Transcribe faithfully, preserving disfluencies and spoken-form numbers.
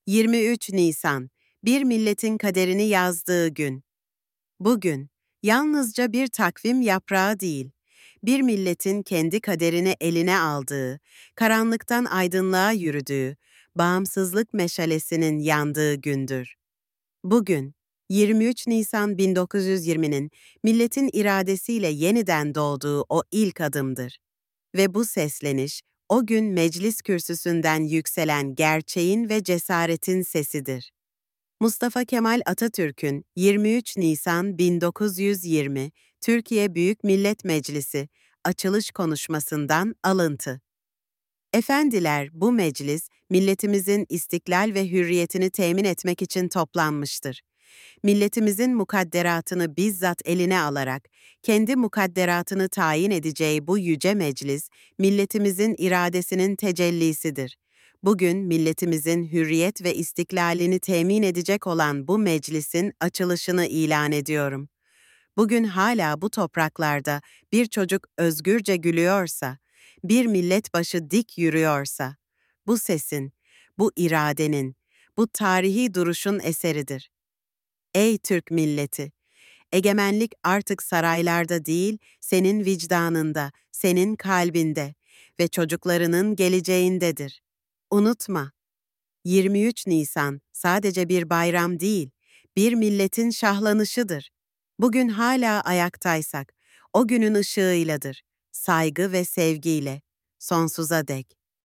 yirmi üç Nisan, bir milletin kaderini yazdığı gün. Bugün, yalnızca bir takvim yaprağı değil, bir milletin kendi kaderini eline aldığı, karanlıktan aydınlığa yürüdüğü, bağımsızlık meşalesinin yandığı gündür. Bugün, yirmi üç Nisan bin dokuz yüz yirminin milletin iradesiyle yeniden doğduğu o ilk adımdır. Ve bu sesleniş, o gün meclis kürsüsünden yükselen gerçeğin ve cesaretin sesidir. Mustafa Kemal Atatürk'ün yirmi üç Nisan bin dokuz yüz yirmi Türkiye Büyük Millet Meclisi açılış konuşmasından alıntı. Efendiler, bu meclis, milletimizin istiklal ve hürriyetini temin etmek için toplanmıştır. Milletimizin mukadderatını bizzat eline alarak, kendi mukadderatını tayin edeceği bu yüce meclis, milletimizin iradesinin tecellisidir. Bugün milletimizin hürriyet ve istiklalini temin edecek olan bu meclisin açılışını ilan ediyorum. Bugün hala bu topraklarda bir çocuk özgürce gülüyorsa, bir millet başı dik yürüyorsa, bu sesin, bu iradenin, bu tarihi duruşun eseridir. Ey Türk milleti! Egemenlik artık saraylarda değil, senin vicdanında, senin kalbinde ve çocuklarının geleceğindedir. Unutma, yirmi üç Nisan sadece bir bayram değil, bir milletin şahlanışıdır. Bugün hala ayaktaysak, o günün ışığıyladır, saygı ve sevgiyle, sonsuza dek.